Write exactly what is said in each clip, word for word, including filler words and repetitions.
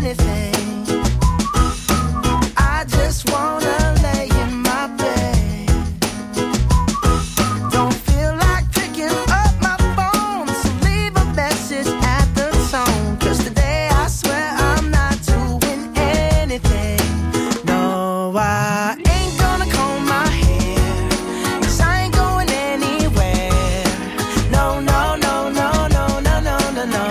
anything. I just wanna lay in my bed. Don't feel like picking up my phone, so leave a message at the tone. 'Cause today I swear I'm not doing anything. No, I ain't gonna comb my hair, 'cause I ain't going anywhere. No, no, no, no, no, no, no, no, no.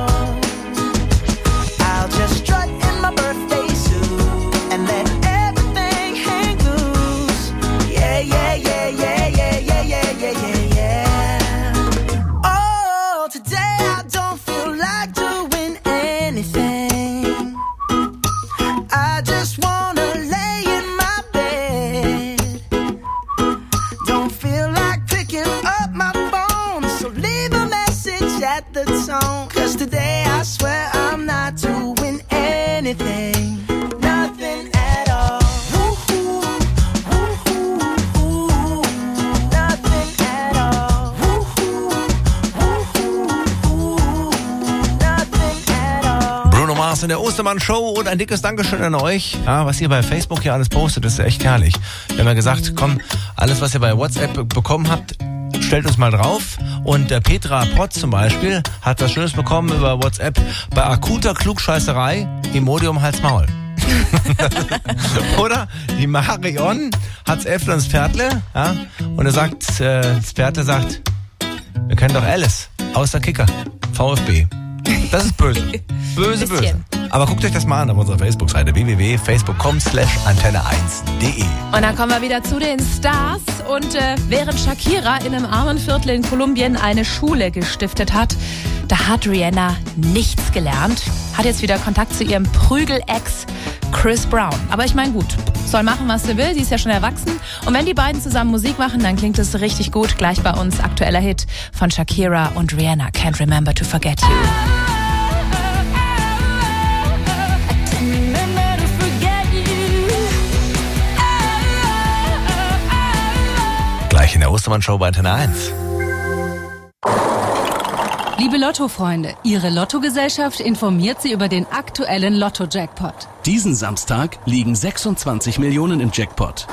I'll just strut in my birthday suit and let everything hang loose. Yeah, yeah, yeah, yeah, yeah, yeah, yeah, yeah, yeah, yeah. Oh, today I don't feel like doing anything. I just wanna lay in my bed. Don't feel like picking up my phone, so leave a message at the tone. 'Cause today I swear I'm not doing anything. Nothing at all. Woo-hoo, woo-hoo, woo-hoo. Nothing at all. Woo-hoo, woo-hoo, woo-hoo. Nothing at all. Bruno Mars in der Ostermann-Show und ein dickes Dankeschön an euch. Ja, was ihr bei Facebook hier alles postet, ist echt herrlich. Wir haben ja gesagt, komm, alles, was ihr bei WhatsApp be- bekommen habt, stellt uns mal drauf. Und der Petra Potz zum Beispiel hat was Schönes bekommen über WhatsApp. Bei akuter Klugscheißerei, Imodium Hals Maul. Oder? Die Marion hat's Äffle ins Pferdle. Ja? Und er sagt, äh, das Pferdle sagt, wir kennen doch Alice aus der Kicker, VfB. Das ist böse. Böse, böse. Bisschen. Aber guckt euch das mal an auf unserer Facebook-Seite w w w punkt facebook punkt com slash antenne eins punkt de. Und dann kommen wir wieder zu den Stars. Und äh, während Shakira in einem armen Viertel in Kolumbien eine Schule gestiftet hat, da hat Rihanna nichts gelernt. Hat jetzt wieder Kontakt zu ihrem Prügel-Ex Chris Brown. Aber ich meine, gut, soll machen, was sie will. Sie ist ja schon erwachsen. Und wenn die beiden zusammen Musik machen, dann klingt es richtig gut. Gleich bei uns aktueller Hit von Shakira und Rihanna. Can't Remember to Forget You. Gleich in der Ostermann-Show bei Antenne eins. Liebe Lotto-Freunde, Ihre Lottogesellschaft informiert Sie über den aktuellen Lotto-Jackpot. Diesen Samstag liegen sechsundzwanzig Millionen im Jackpot.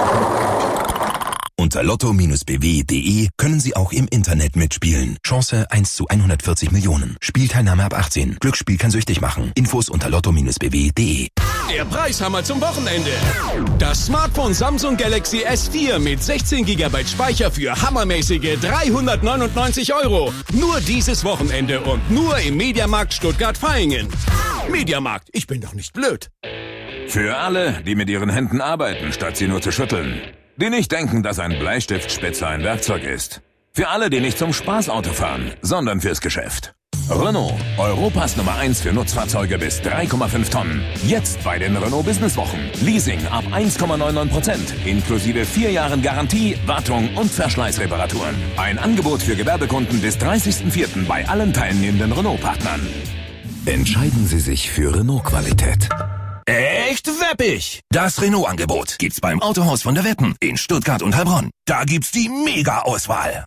Unter lotto Bindestrich b w punkt de können Sie auch im Internet mitspielen. Chance eins zu hundertvierzig Millionen. Spielteilnahme ab achtzehn. Glücksspiel kann süchtig machen. Infos unter lotto Bindestrich b w punkt de. Der Preishammer zum Wochenende. Das Smartphone Samsung Galaxy S vier mit sechzehn Gigabyte Speicher für hammermäßige dreihundertneunundneunzig Euro. Nur dieses Wochenende und nur im Mediamarkt Stuttgart-Vaihingen. Mediamarkt, ich bin doch nicht blöd. Für alle, die mit ihren Händen arbeiten, statt sie nur zu schütteln. Die nicht denken, dass ein Bleistiftspitzer ein Werkzeug ist. Für alle, die nicht zum Spaßauto fahren, sondern fürs Geschäft. Renault, Europas Nummer eins für Nutzfahrzeuge bis drei Komma fünf Tonnen. Jetzt bei den Renault Businesswochen. Leasing ab eins Komma neunundneunzig Prozent. Inklusive vier Jahren Garantie, Wartung und Verschleißreparaturen. Ein Angebot für Gewerbekunden bis dreißigsten vierten bei allen teilnehmenden Renault-Partnern. Entscheiden Sie sich für Renault-Qualität. Echt weppig! Das Renault-Angebot gibt's beim Autohaus von der Weppen in Stuttgart und Heilbronn. Da gibt's die Mega-Auswahl.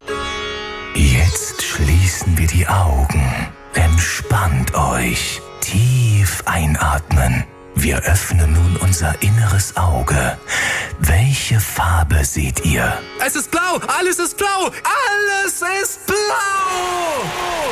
Jetzt schließen wir die Augen. Entspannt euch. Tief einatmen. Wir öffnen nun unser inneres Auge. Welche Farbe seht ihr? Es ist blau! Alles ist blau! Alles ist blau!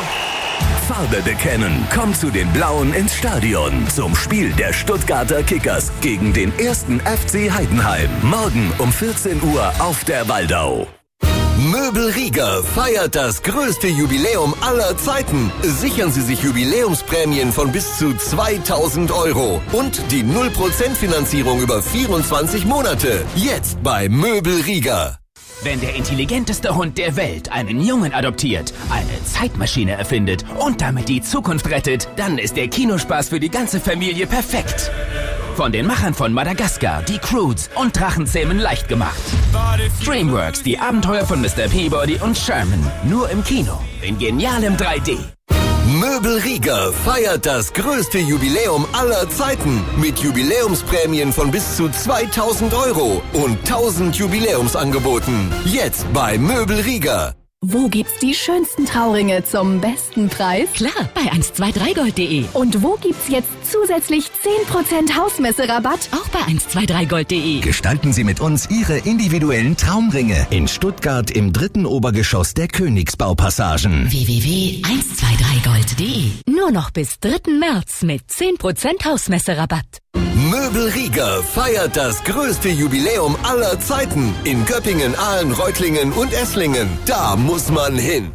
Farbe bekennen. Kommt zu den Blauen ins Stadion. Zum Spiel der Stuttgarter Kickers gegen den ersten F C Heidenheim. Morgen um vierzehn Uhr auf der Waldau. Möbel Rieger feiert das größte Jubiläum aller Zeiten. Sichern Sie sich Jubiläumsprämien von bis zu zweitausend Euro und die null Prozent Finanzierung über vierundzwanzig Monate. Jetzt bei Möbel Rieger. Wenn der intelligenteste Hund der Welt einen Jungen adoptiert, eine Zeitmaschine erfindet und damit die Zukunft rettet, dann ist der Kinospaß für die ganze Familie perfekt. Von den Machern von Madagaskar, die Croods und Drachenzähmen leicht gemacht. DreamWorks, die Abenteuer von Mister Peabody und Sherman. Nur im Kino. In genialem drei D. Möbel Rieger feiert das größte Jubiläum aller Zeiten mit Jubiläumsprämien von bis zu zweitausend Euro und tausend Jubiläumsangeboten. Jetzt bei Möbel Rieger. Wo gibt's die schönsten Trauringe zum besten Preis? Klar, bei eins zwei drei gold punkt de. Und wo gibt's jetzt zusätzlich zehn Prozent Hausmesse-Rabatt? Auch bei eins zwei drei gold punkt de. Gestalten Sie mit uns Ihre individuellen Traumringe in Stuttgart im dritten Obergeschoss der Königsbaupassagen. w w w punkt eins zwei drei gold punkt de. Nur noch bis dritten März mit zehn Prozent Hausmesse-Rabatt. Möbel Rieger feiert das größte Jubiläum aller Zeiten in Göppingen, Aalen, Reutlingen und Esslingen. Da muss man hin.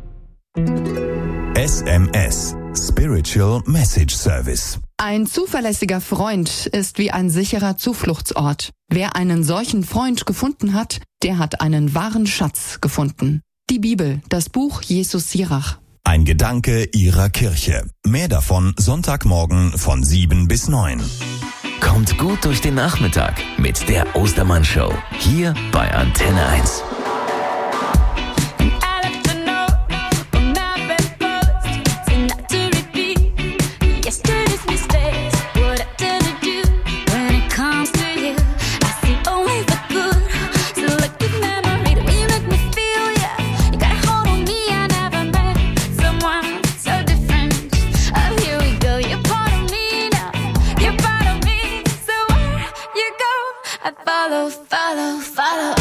S M S Spiritual Message Service. Ein zuverlässiger Freund ist wie ein sicherer Zufluchtsort. Wer einen solchen Freund gefunden hat, der hat einen wahren Schatz gefunden. Die Bibel, das Buch Jesus Sirach. Ein Gedanke Ihrer Kirche. Mehr davon Sonntagmorgen von sieben bis neun. Kommt gut durch den Nachmittag mit der Ostermann-Show. Hier bei Antenne eins. Follow, follow, follow.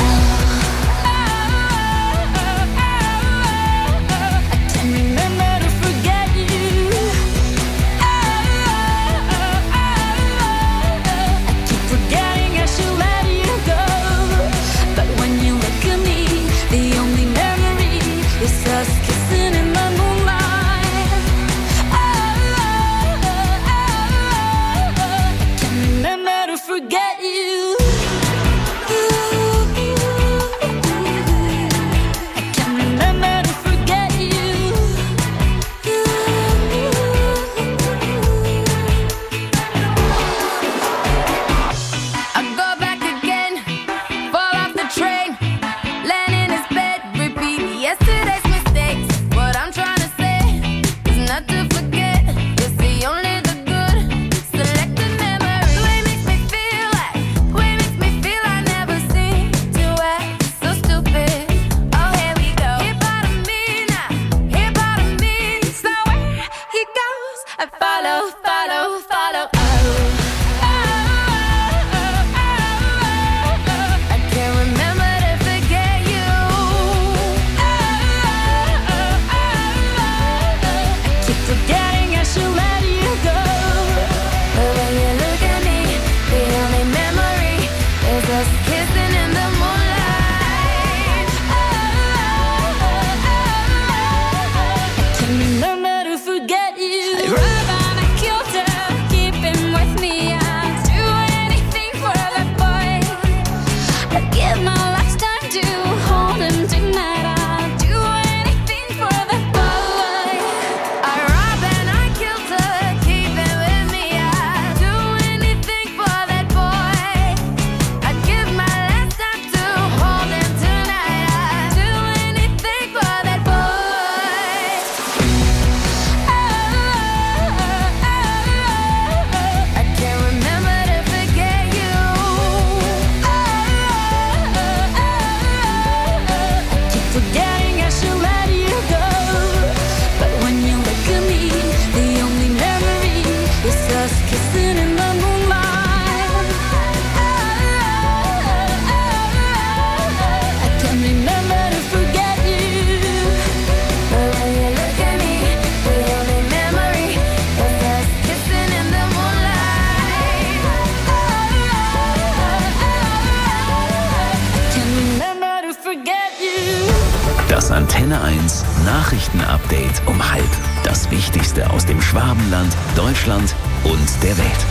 Das Antenne eins Nachrichten-Update um halb. Das Wichtigste aus dem Schwabenland, Deutschland und der Welt.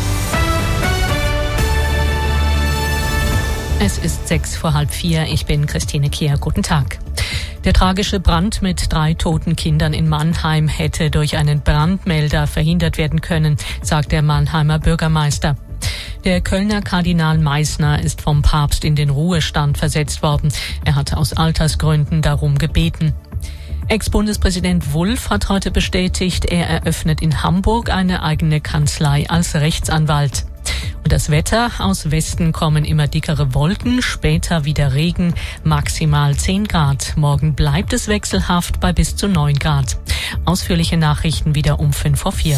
Es ist sechs vor halb vier. Ich bin Christine Kehr. Guten Tag. Der tragische Brand mit drei toten Kindern in Mannheim hätte durch einen Brandmelder verhindert werden können, sagt der Mannheimer Bürgermeister. Der Kölner Kardinal Meissner ist vom Papst in den Ruhestand versetzt worden. Er hat aus Altersgründen darum gebeten. Ex-Bundespräsident Wulff hat heute bestätigt, er eröffnet in Hamburg eine eigene Kanzlei als Rechtsanwalt. Das Wetter: aus Westen kommen immer dickere Wolken, später wieder Regen, maximal zehn Grad. Morgen bleibt es wechselhaft bei bis zu neun Grad. Ausführliche Nachrichten wieder um fünf vor vier.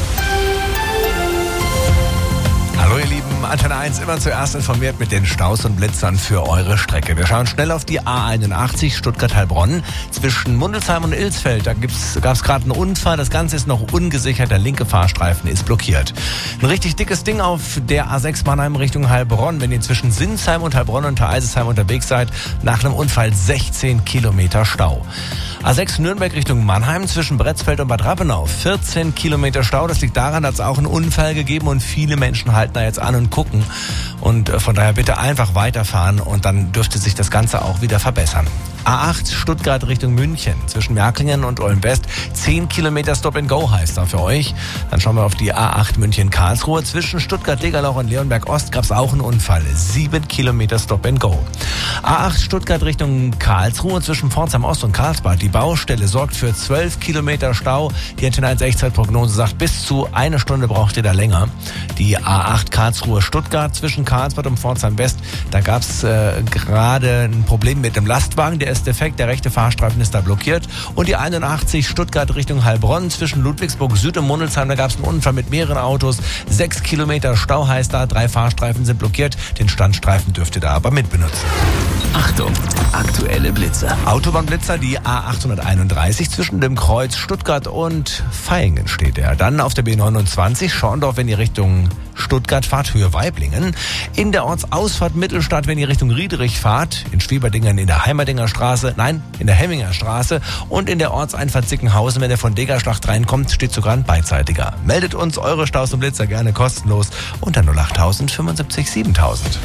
Hallo ihr Lieben, Antenne eins immer zuerst informiert mit den Staus und Blitzern für eure Strecke. Wir schauen schnell auf die A einundachtzig Stuttgart-Heilbronn. Zwischen Mundelsheim und Ilsfeld, da gab es gerade einen Unfall. Das Ganze ist noch ungesichert, der linke Fahrstreifen ist blockiert. Ein richtig dickes Ding auf der A sechs Mannheim Richtung Heilbronn. Wenn ihr zwischen Sinsheim und Heilbronn und Eisesheim unterwegs seid, nach einem Unfall sechzehn Kilometer Stau. A sechs Nürnberg Richtung Mannheim zwischen Bretzfeld und Bad Rappenau. vierzehn Kilometer Stau. Das liegt daran, dass es auch einen Unfall gegeben und viele Menschen halten da jetzt an und gucken. Und von daher bitte einfach weiterfahren und dann dürfte sich das Ganze auch wieder verbessern. A acht Stuttgart Richtung München zwischen Märklingen und Olm West. zehn Kilometer Stop and Go heißt da für euch. Dann schauen wir auf die A acht München-Karlsruhe. Zwischen Stuttgart-Degerloch und Leonberg-Ost gab es auch einen Unfall. sieben Kilometer Stop and Go. A acht Stuttgart Richtung Karlsruhe zwischen Pforzheim Ost und Karlsbad. Die Baustelle sorgt für zwölf Kilometer Stau. Die Antenne eins Echtzeitprognose sagt, bis zu eine Stunde braucht ihr da länger. Die A acht Karlsruhe-Stuttgart zwischen Karlsbad und Pforzheim West. Da gab es äh, gerade ein Problem mit dem Lastwagen. Der ist defekt, der rechte Fahrstreifen ist da blockiert. Und die einundachtzig Stuttgart Richtung Heilbronn zwischen Ludwigsburg Süd und Mundelsheim, da gab es einen Unfall mit mehreren Autos. Sechs Kilometer Stau heißt da, drei Fahrstreifen sind blockiert. Den Standstreifen dürft ihr da aber mitbenutzen. Achtung, aktuelle Blitzer. Autobahnblitzer, die A achthunderteinunddreißig zwischen dem Kreuz Stuttgart und Vaihingen steht er. Dann auf der B neunundzwanzig Schorndorf, wenn ihr Richtung Stuttgart fahrt, Höhe Weiblingen. In der Ortsausfahrt Mittelstadt, wenn ihr Richtung Riederich fahrt. In Schwieberdingen in der Heimerdinger Straße, nein, in der Hemminger Straße. Und in der Ortseinfahrt Sickenhausen, wenn ihr von Degerschlacht reinkommt, steht sogar ein beidseitiger. Meldet uns eure Staus und Blitzer gerne kostenlos unter null acht null null fünfundsiebzig siebentausend.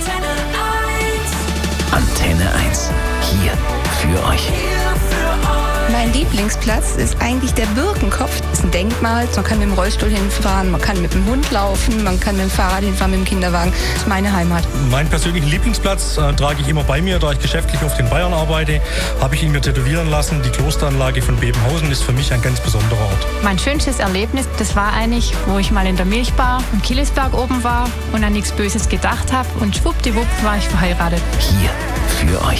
Antenne eins, hier für euch. Mein Lieblingsplatz ist eigentlich der Birkenkopf. Das ist ein Denkmal. Man kann mit dem Rollstuhl hinfahren, man kann mit dem Hund laufen, man kann mit dem Fahrrad hinfahren, mit dem Kinderwagen. Das ist meine Heimat. Meinen persönlichen Lieblingsplatz äh, trage ich immer bei mir, da ich geschäftlich auf den Bayern arbeite. Habe ich ihn mir tätowieren lassen. Die Klosteranlage von Bebenhausen ist für mich ein ganz besonderer Ort. Mein schönstes Erlebnis, das war eigentlich, wo ich mal in der Milchbar am Killesberg oben war und an nichts Böses gedacht habe. Und schwuppdiwupp war ich verheiratet. Hier für euch.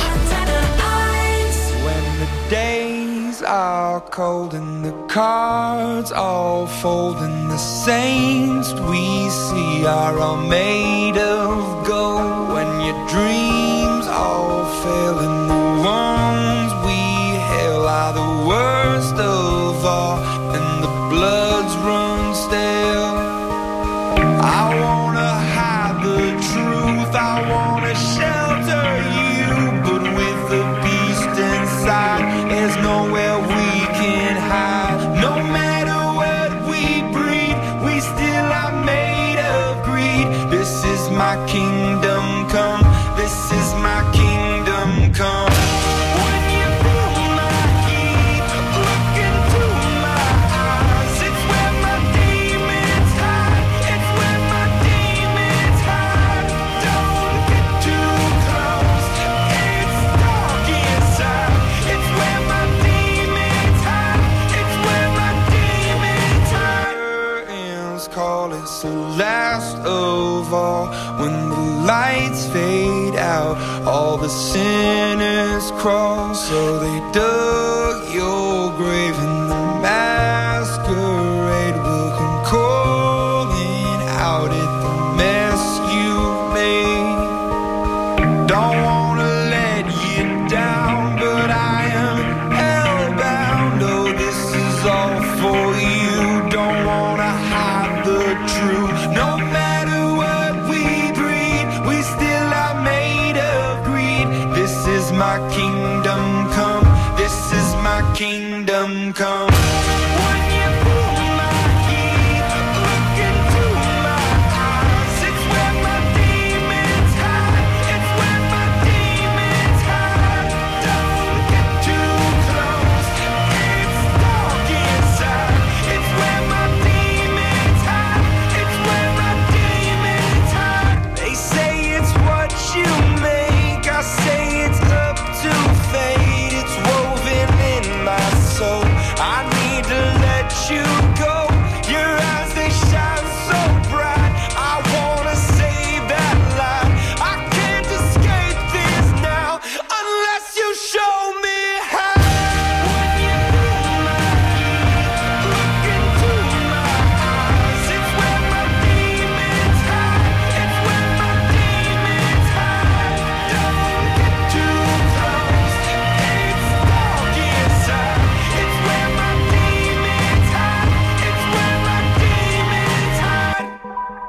Are cold and the cards all fold and the saints we see are all made of gold. When your dreams all fail and the ones we hail are the worst of all and the bloods run stale. I wanna hide the truth, I wanna shelter you, but with the beast inside there's nowhere we can hide. No matter what we breed, we still are made of greed. This is my kingdom come, this is my kingdom come. When you feel my heat, look into my eyes. It's where my demons hide, it's where my demons hide. Don't get too close, it's dark inside. It's where my demons hide, it's where my demons hide. Curtains call, it's the last of all. When the lights fade out, all the sinners crawl. So they dug your grave and the masquerade will come calling out at the mess you made. Don't wanna let you down, but I am hellbound. Oh, this is all for you. Don't wanna hide the truth. No matter what we breed, we still are made of greed. This is my kingdom come, this is my kingdom come. When you feel my heat, look into my eyes.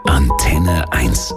Antenne eins.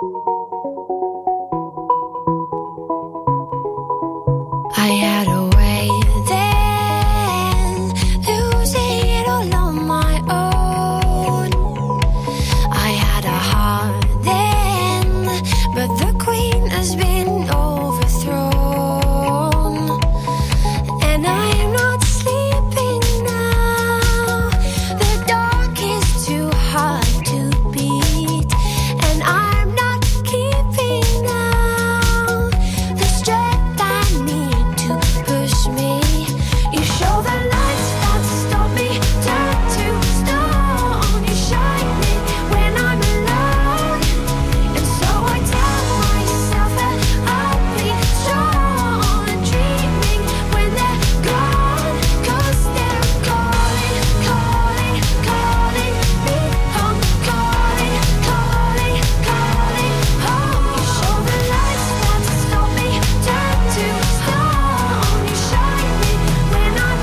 I had a way then, losing it all on my own. I had a heart then, but the queen has been overthrown. And I am not sleeping now. The dark is too hard to beat, and I'm not keeping now the strength I need to push me. You show the lights that stop me, turn to stone. You shine me when I'm alone, and so I tell myself that I'll be strong. And dreaming when they're gone, 'cause they're calling, calling, calling me home, calling, calling, calling home. You show the lights that stop me, turn to stone. You shine me when I'm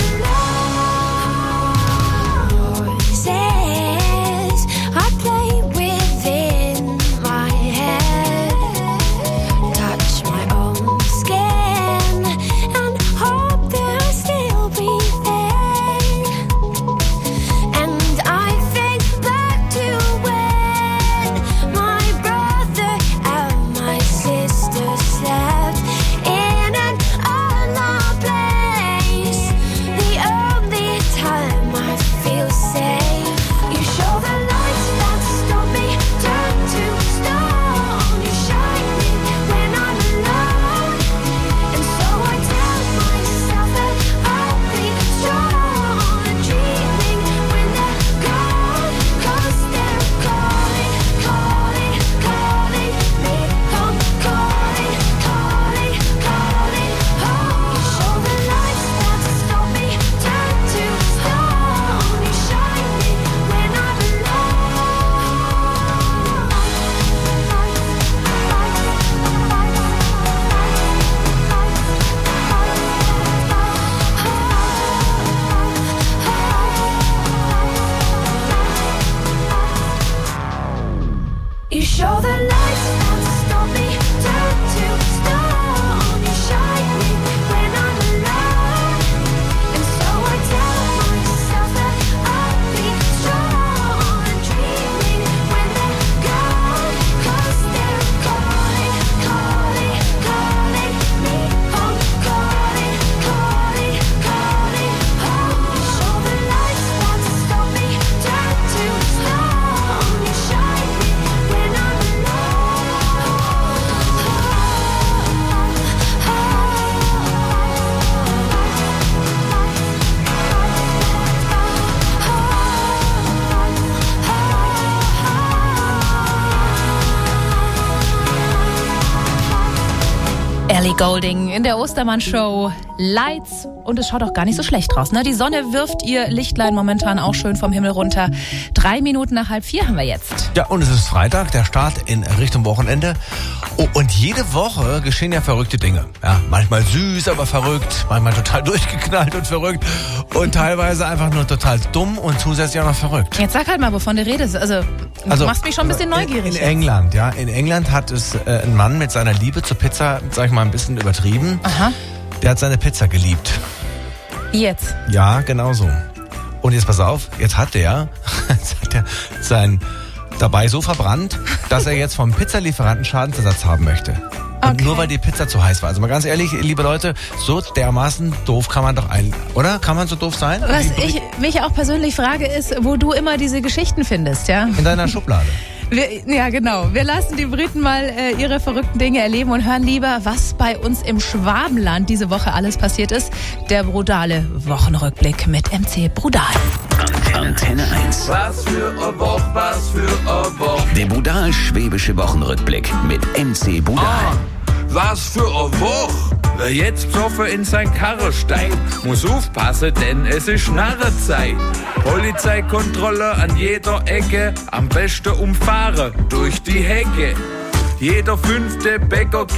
alone. Voices I play within my head, touch my own skin and hope they'll still be there. And I think back to when my brother and my sister slept in an unloved place. The only time I feel safe. You show the lights that stop me, turn to stone. You shine me when I'm alone, and so I tell myself that I'll be strong. And dreaming when they're gone, 'cause they're calling, calling, calling me home, calling, calling, calling home. You show the lights that stop me, turn to stone. You shine me when I'm You show the lights that stop me, turn to stone. You shine me when I'm alone, and so I tell myself that I'll be strong. And dreaming when they're gone, 'cause they're calling, calling, calling me home, calling, calling, calling home. You show the lights that stop me, turn to stone. You shine me when I'm Ellie Goulding in der Ostermann-Show. Lights. Und es schaut auch gar nicht so schlecht raus, ne? Die Sonne wirft ihr Lichtlein momentan auch schön vom Himmel runter. Drei Minuten nach halb vier haben wir jetzt. Ja, und es ist Freitag, der Start in Richtung Wochenende. Oh, und jede Woche geschehen ja verrückte Dinge. Ja, manchmal süß, aber verrückt. Manchmal total durchgeknallt und verrückt. Und teilweise einfach nur total dumm und zusätzlich auch noch verrückt. Jetzt sag halt mal, wovon du redest. Also, du Also, machst mich schon ein bisschen neugierig. In, in jetzt. England, ja. In England hat es äh, ein Mann mit seiner Liebe zur Pizza, sag ich mal, ein bisschen übertrieben. Aha. Der hat seine Pizza geliebt. Jetzt. Ja, genau so. Und jetzt pass auf, jetzt hat der, jetzt hat der sein dabei so verbrannt, dass er jetzt vom Pizzalieferanten Schadensersatz haben möchte. Und Okay. nur weil die Pizza zu heiß war. Also mal ganz ehrlich, liebe Leute, so dermaßen doof kann man doch ein, oder? Kann man so doof sein? Was Wie- ich mich auch persönlich frage, ist, wo du immer diese Geschichten findest, ja? In deiner Schublade. Wir, ja, genau. Wir lassen die Briten mal äh, ihre verrückten Dinge erleben und hören lieber, was bei uns im Schwabenland diese Woche alles passiert ist. Der brutale Wochenrückblick mit M C Brudal. Antenne eins. Was für eine Woche, was für eine Woche. Der Budal-Schwäbische Wochenrückblick mit M C Budal. Ah, was für eine Woche. Wer jetzt besoffen in sein Karre steigt, muss aufpassen, denn es ist Narrezeit. Polizeikontrolle an jeder Ecke, am besten umfahren durch die Hecke. Jeder fünfte Bäcker